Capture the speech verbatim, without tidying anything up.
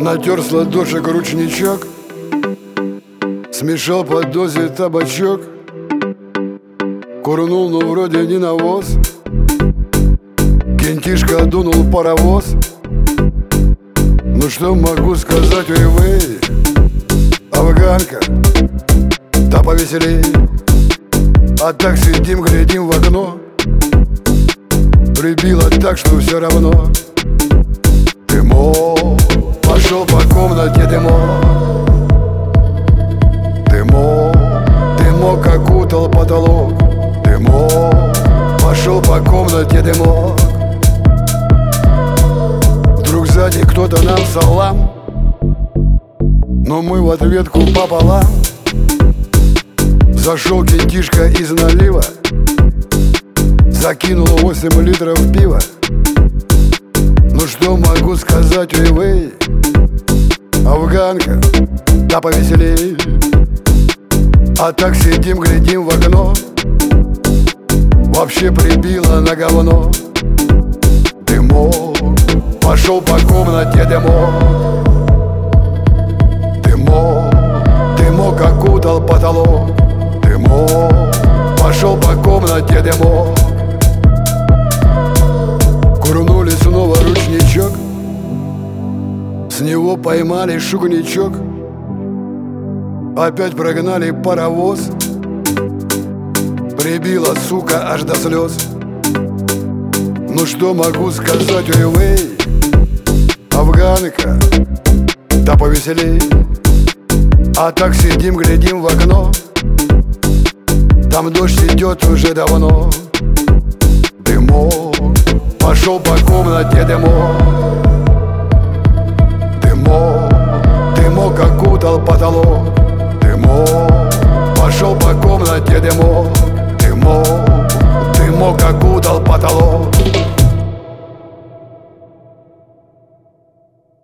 Натер с ладошек ручничок, смешал по дозе табачок, курнул, ну вроде не навоз. Кентишка дунул паровоз. Ну что могу сказать, ой-вей, афганка, да повеселей. А так сидим, глядим в окно, прибило так, что все равно. Дымок, пошел по комнате дымок. Дымок, дымок окутал потолок. Дымок, пошел по комнате дымок. Вдруг сзади кто-то нам салам, но мы в ответку пополам. Зашел кентишка из налива, закинул восемь литров пива. Ну что могу сказать, ой-вей, афганка, да повеселей. А так сидим, глядим в окно, вообще прибило на говно. Дымок, пошел по комнате дымок. Дымок, дымок окутал потолок. Дымок, пошел по комнате дымок. Курнули снова ручничок, с него поймали шугничок. Опять прогнали паровоз, прибила, сука, аж до слез. Ну что могу сказать, ой-вей, афганка, да повеселей. А так сидим, глядим в окно, там дождь идет уже давно. Дымок, пошел по комнате дымок.